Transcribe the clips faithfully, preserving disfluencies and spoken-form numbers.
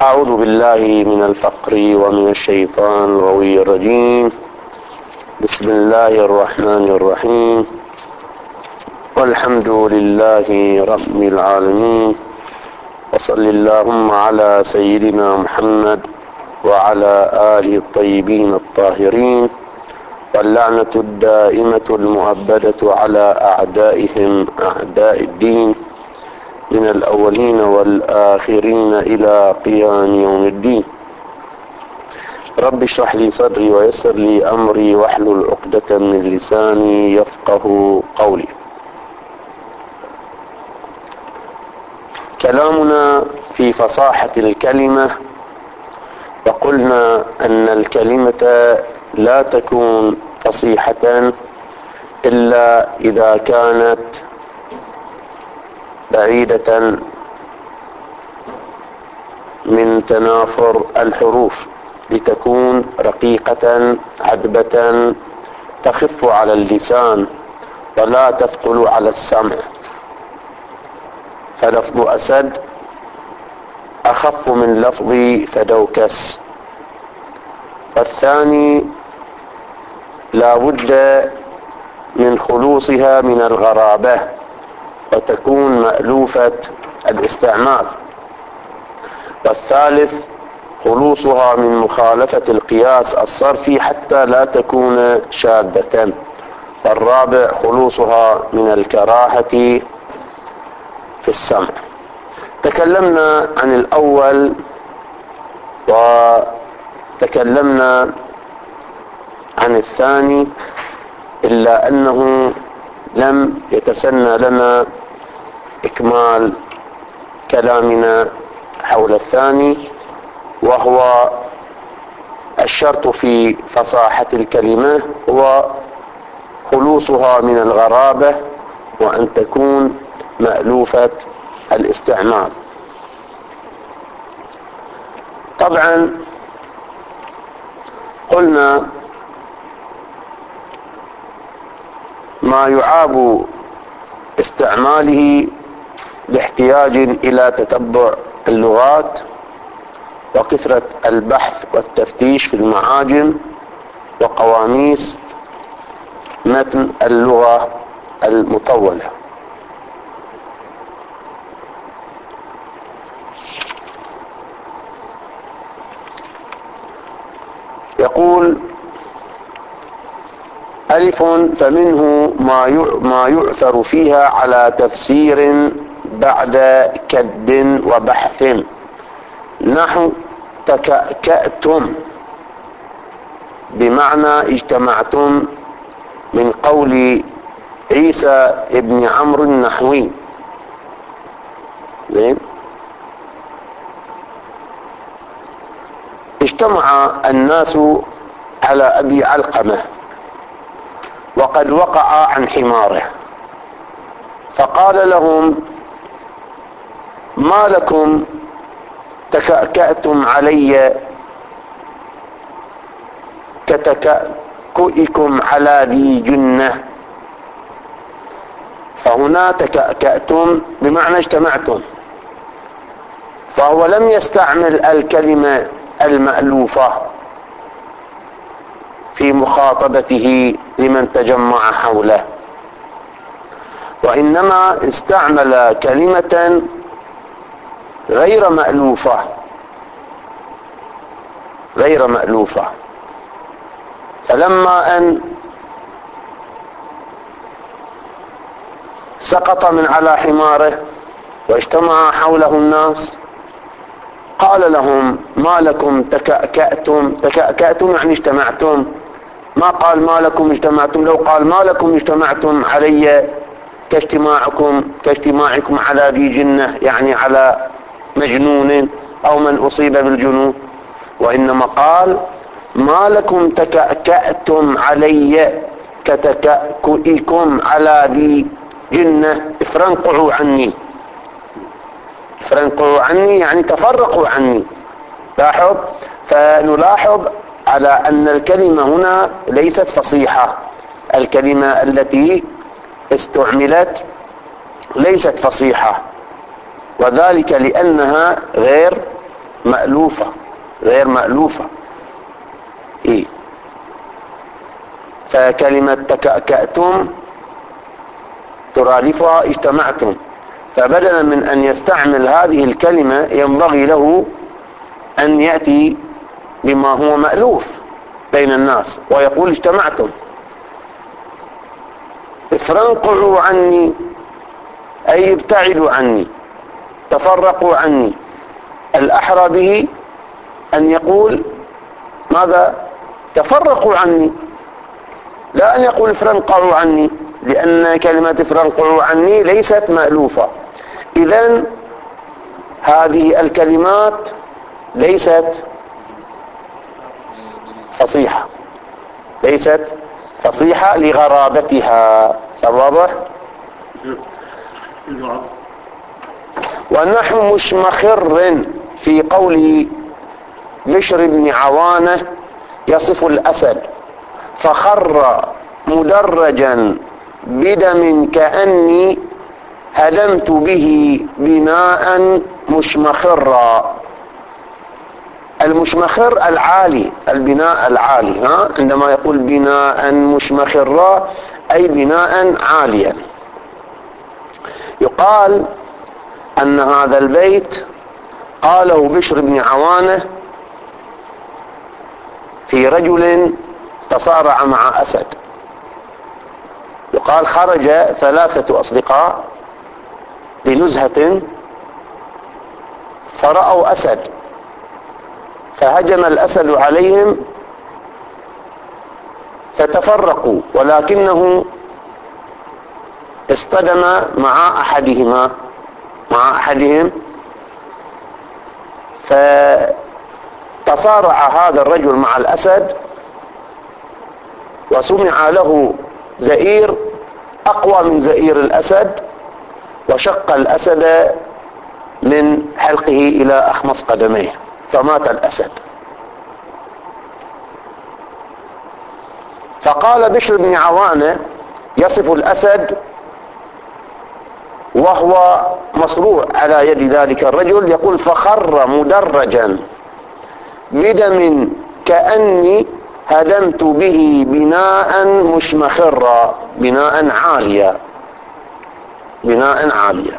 أعوذ بالله من الفقر ومن الشيطان الغوي الرجيم. بسم الله الرحمن الرحيم، والحمد لله رب العالمين، وصل اللهم على سيدنا محمد وعلى آله الطيبين الطاهرين، واللعنة الدائمة المؤبدة على أعدائهم أعداء الدين من الأولين والآخرين إلى قيام يوم الدين. رب اشرح لي صدري ويسر لي أمري واحلل عقدة من لساني يفقه قولي. كلامنا في فصاحة الكلمة، وقلنا أن الكلمة لا تكون فصيحة إلا إذا كانت بعيدة من تنافر الحروف لتكون رقيقة عذبة تخف على اللسان ولا تثقل على السمع. فلفظ أسد أخف من لفظ فدوكس. والثاني لا بد من خلوصها من الغرابة وتكون مألوفة الاستعمال. والثالث خلوصها من مخالفة القياس الصرفي حتى لا تكون شاذة. والرابع خلوصها من الكراهة في السمع. تكلمنا عن الأول وتكلمنا عن الثاني، إلا أنه لم يتسنى لنا إكمال كلامنا حول الثاني، وهو الشرط في فصاحة الكلمة هو خلوصها من الغرابة وأن تكون مألوفة الاستعمال. طبعا قلنا ما يعاب استعماله باحتياج إلى تتبع اللغات وكثرة البحث والتفتيش في المعاجم وقواميس متن اللغة المطولة. يقول ألف فمنه ما يؤثر فيها على تفسير بعد كد وبحث، نحو تكأكأتم بمعنى اجتمعتم، من قول عيسى ابن عمرو النحوي. زين. اجتمع الناس على أبي علقمة وقد وقع عن حماره، فقال لهم: ما لكم تكأكأتم علي كتكأكئكم على ذي جنة. فهنا تكأكأتم بمعنى اجتمعتم، فهو لم يستعمل الكلمة المألوفة في مخاطبته لمن تجمع حوله، وإنما استعمل كلمة غير مألوفة غير مألوفة فلما أن سقط من على حماره واجتمع حوله الناس قال لهم: ما لكم تكأكأتم. تكأكأتم يعني اجتمعتم، ما قال ما لكم اجتمعتم. لو قال ما لكم اجتمعتم علي كاجتماعكم كاجتماعكم على ذي جنة، يعني على مجنون أو من أصيب بالجنون، وإنما قال: ما لكم تكأكأتم علي كتكأكئكم على ذي جنة. افرنقعوا عني. افرنقعوا عني يعني تفرقوا عني. لاحظ. فنلاحظ على أن الكلمة هنا ليست فصيحة. الكلمة التي استعملت ليست فصيحة، وذلك لأنها غير مألوفة غير مألوفة. إيه؟ فكلمة تكأكأتم ترادفها اجتمعتم، فبدلا من أن يستعمل هذه الكلمة ينبغي له أن يأتي بما هو مألوف بين الناس ويقول اجتمعتم. افرنقعوا عني أي ابتعدوا عني، تفرقوا عني. الأحرى به أن يقول ماذا؟ تفرقوا عني، لا أن يقول افرنقعوا عني، لأن كلمة افرنقعوا عني ليست مألوفة. إذن هذه الكلمات ليست فصيحة، ليست فصيحة لغرابتها. واضح؟ ونحو مشمخر في قول بشر بن عوانة يصف الأسد: فخر مدرجا بدم كأني هدمت به بناء مشمخرا. المشمخر العالي، البناء العالي. ها؟ عندما يقول بناء مشمخرا أي بناء عاليا. يقال أن هذا البيت قاله بشر بن عوانة في رجل تصارع مع أسد. يقال خرج ثلاثة أصدقاء لنزهة فرأوا أسد، فهجم الأسد عليهم فتفرقوا، ولكنه اصطدم مع أحدهما مع أحدهم فتصارع هذا الرجل مع الأسد، وسمع له زئير أقوى من زئير الأسد، وشق الأسد من حلقه إلى أخمص قدميه فمات الأسد. فقال بشر بن عوانة يصف الأسد وهو مصروع على يد ذلك الرجل، يقول: فخر مدرجا بدم كأني هدمت به بناء مشمخرا، بناء عاليا، بناء عاليا.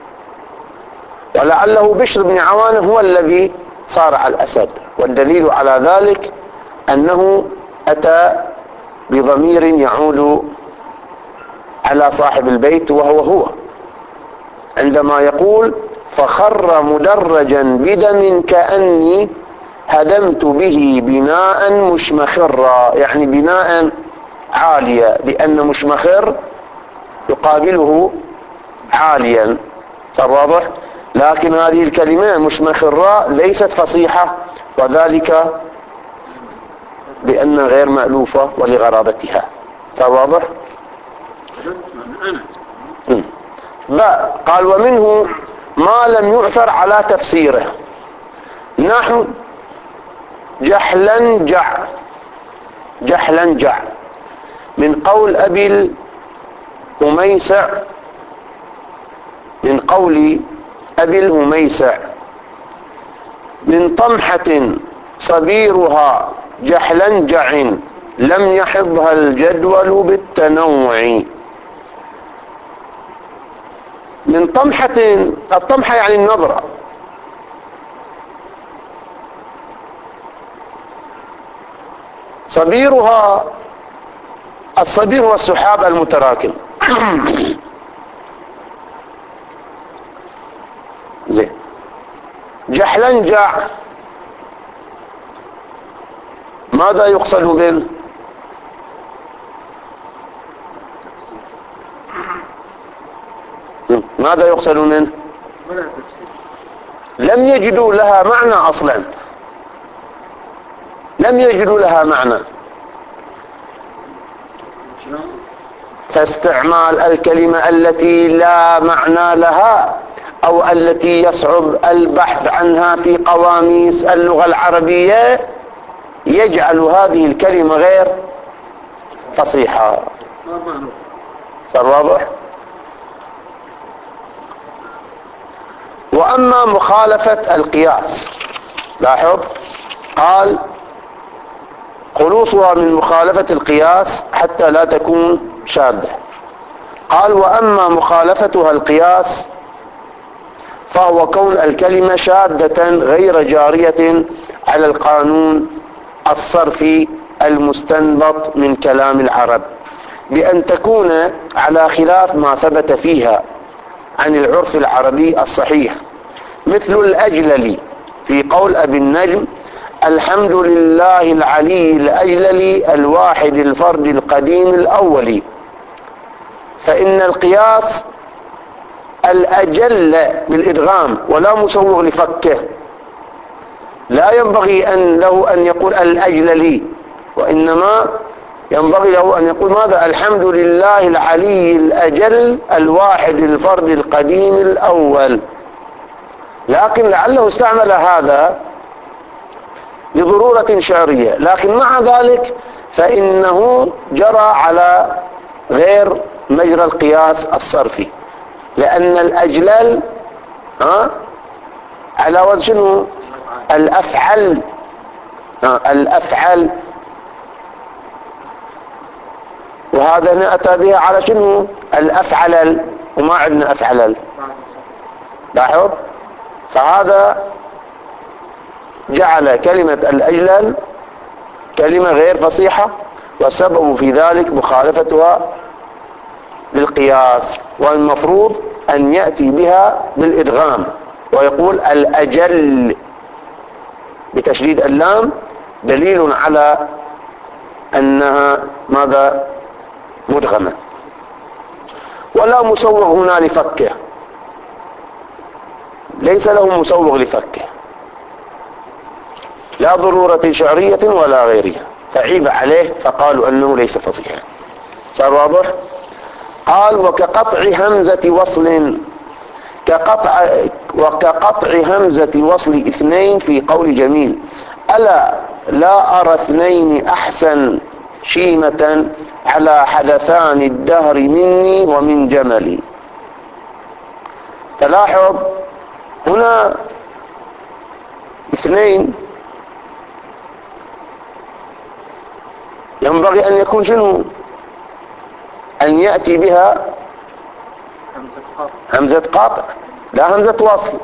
ولعله بشر بن عوانة هو الذي صارع الأسد، والدليل على ذلك أنه أتى بضمير يعود على صاحب البيت وهو هو، عندما يقول: فخر مدرجا بدم كأني هدمت به بناء مشمخرا، يعني بناء عاليا، لأن مشمخر يقابله عاليا. صار واضح؟ لكن هذه الكلمة مشمخرا ليست فصيحة، وذلك لأن غير مألوفة ولغرابتها. صار واضح؟ باء. قال: ومنه ما لم يعثر على تفسيره، نحو جحلنجع. جحلنجع من قول أبي الهميسع، من قول أبي الهميسع: من طمحة صبيرها جحلنجع لم يحضها الجدول بالتنوع. من طمحة، الطمحة يعني النظرة، صبيرها، الصبير هو السحاب المتراكم. زين. جحلنجع ماذا يقصد به؟ ماذا يقصد منه؟ لم يجدوا لها معنى أصلا، لم يجدوا لها معنى، فاستعمال الكلمة التي لا معنى لها أو التي يصعب البحث عنها في قواميس اللغة العربية يجعل هذه الكلمة غير فصيحة. صار واضح؟ وأما مخالفة القياس لاحظ قال خلوصها من مخالفة القياس حتى لا تكون شاذة. قال وأما مخالفتها القياس فهو كون الكلمة شاذة غير جارية على القانون الصرفي المستنبط من كلام العرب، بأن تكون على خلاف ما ثبت فيها عن العرف العربي الصحيح، مثل الأجلل في قول أبي النجم الحمد لله العلي الأجلل الواحد الفرد القديم الأول. فإن القياس الأجل بالإدغام ولا مسوغ لفكه، لا ينبغي أن له أن يقول الأجللي، وإنما ينبغي له أن يقول ماذا؟ الحمد لله العلي الأجل الواحد الفرد القديم الأول. لكن لعله استعمل هذا لضرورة شعرية، لكن مع ذلك فإنه جرى على غير مجرى القياس الصرفي، لأن الأجلال ها على وزن شنو؟ الأفعل ها الأفعل، وهذا هنا أتى بها على شنو؟ الأفعلل، وما عندنا أفعلل. لاحظ فهذا جعل كلمة الأجلل كلمة غير فصيحة، والسبب في ذلك مخالفتها للقياس، والمفروض أن يأتي بها بالإدغام ويقول الأجل بتشديد اللام، دليل على أنها ماذا؟ مدغمة. ولا مسوغ هنا لفكه، ليس له مسوغ لفكه، لا ضرورة شعرية ولا غيرها، فعيب عليه فقالوا أنه ليس فصيحا. صار واضح؟ قال وكقطع همزة وصل كقطع وكقطع همزة وصل اثنين في قول جميل ألا لا أرى اثنين أحسن شيمة على حدثان الدهر مني ومن جملي. تلاحظ هنا اثنين ينبغي أن يكون شنو؟ أن يأتي بها همزة قاطع لا همزة وصل.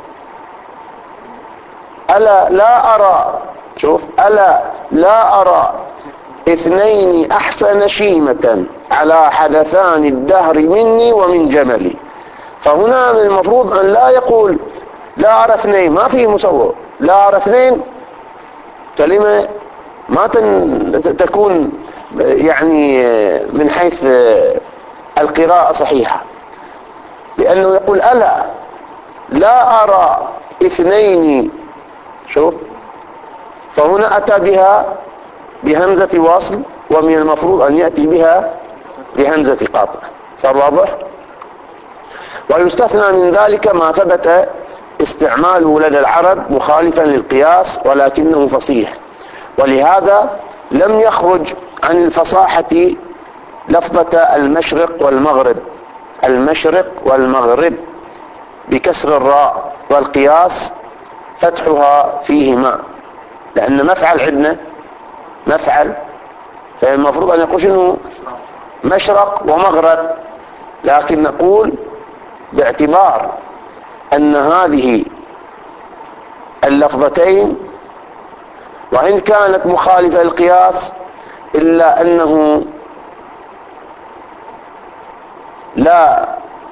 ألا لا أرى، شوف ألا لا أرى اثنين أحسن شيمة على حدثان الدهر مني ومن جملي. فهنا من المفروض أن لا يقول لا أرى اثنين، ما فيه مسوغ، لا أرى اثنين كلمة ما تكون يعني من حيث القراءة صحيحة، لأنه يقول ألا لا أرى اثنين، شوف فهنا أتى بها بهمزة وصل، ومن المفروض أن يأتي بها بهمزة قاطع. صار واضح؟ ويستثنى من ذلك ما ثبت استعماله لدى العرب مخالفا للقياس ولكنه فصيح، ولهذا لم يخرج عن الفصاحة لفظة المشرق والمغرب، المشرق والمغرب بكسر الراء، والقياس فتحها فيهما، لأن مفعل عندنا مفعل، فالمفروض أن يقول شنو؟ مشرق ومغرب، لكن نقول باعتبار أن هذه اللفظتين وإن كانت مخالفة للقياس إلا أنه لا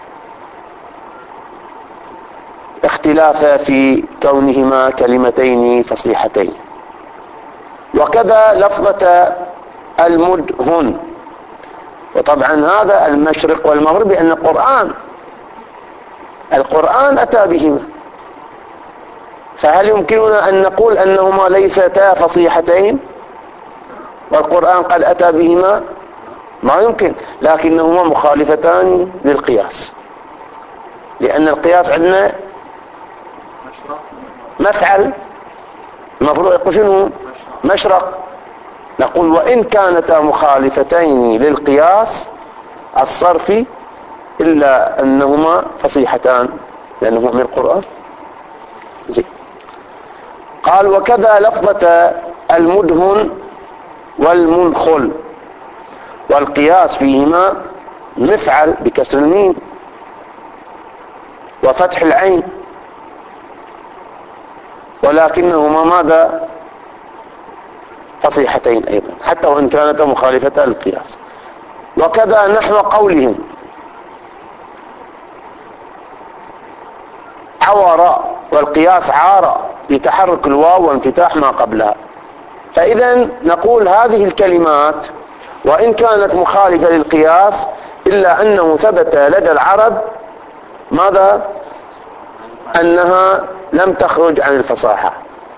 اختلاف في كونهما كلمتين فصيحتين. وكذا لفظة المدهن، وطبعا هذا المشرق والمغرب لأن القرآن القرآن أتى بهما، فهل يمكننا أن نقول أنهما ليستا فصيحتين والقرآن قد أتى بهما؟ ما يمكن، لكنهما مخالفتان للقياس، لأن القياس عندنا مفعل، المفروض يقول شنو؟ مشرق. نقول وإن كانتا مخالفتين للقياس الصرفي إلا أنهما فصيحتان لأنهما من القرآن. زين. قال وكذا لفظة المدهن والمنخل، والقياس فيهما مفعل بكسر الميم وفتح العين، ولكنهما ماذا؟ فصيحتين أيضا حتى وإن كانتا مخالفة للقياس. وكذا نحو قولهم عور، والقياس عار لتحرك الواو وانفتاح ما قبلها. فإذا نقول هذه الكلمات وإن كانت مخالفة للقياس إلا أنه ثبت لدى العرب ماذا؟ أنها لم تخرج عن الفصاحة.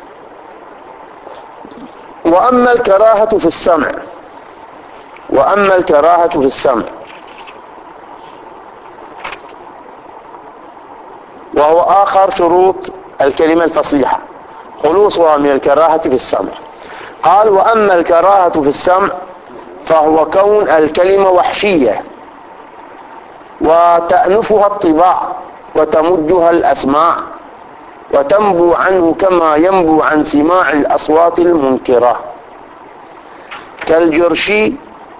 وأما الكراهة في السمع وأما الكراهة في السمع وهو آخر شروط الكلمة الفصيحة، خلوصها من الكراهة في السمع. قال وأما الكراهة في السمع فهو كون الكلمة وحشية وتأنفها الطباع وتمجها الأسماع وتنبو عنه كما ينبو عن سماع الأصوات المنكرة، كالجرشي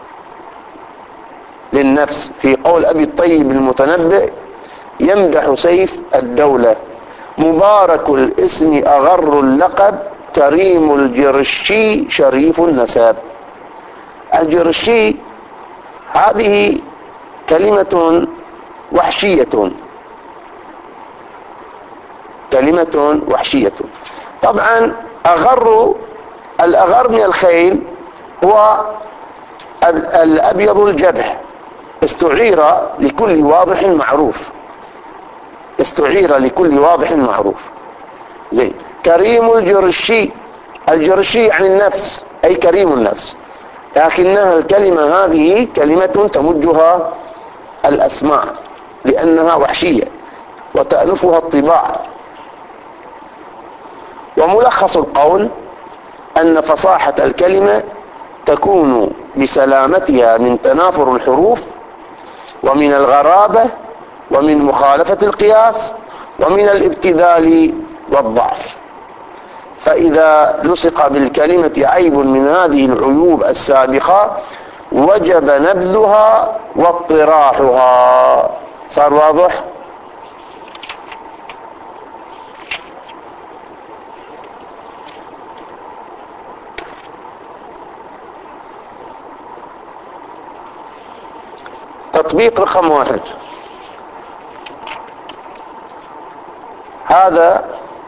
للنفس في قول أبي الطيب المتنبئ يمدح سيف الدولة مبارك الاسم أغر اللقب كريم الجرشي شريف النساب. الجرشي هذه كلمة وحشية كلمة وحشية. طبعا أغر، الأغر من الخيل هو الأبيض الجبح، استعير لكل واضح معروف استعير لكل واضح معروف زي كريم الجرشي. الجرشي عن النفس أي كريم النفس، لكنها الكلمة هذه كلمة تمجها الأسماع لأنها وحشية وتألفها الطباع. وملخص القول أن فصاحة الكلمة تكون بسلامتها من تنافر الحروف ومن الغرابة ومن مخالفة القياس ومن الابتذال والضعف. فإذا لصق بالكلمة عيب من هذه العيوب السابقة وجب نبذها واطراحها. صار واضح؟ تطبيق رقم واحد، هذا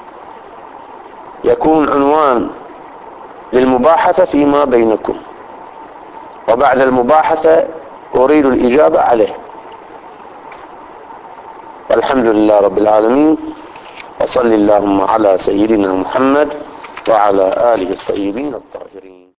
يكون عنوان للمباحثة فيما بينكم، وبعد المباحثة أريد الإجابة عليه. والحمد لله رب العالمين، وصل اللهم على سيدنا محمد وعلى آله الطيبين الطاهرين.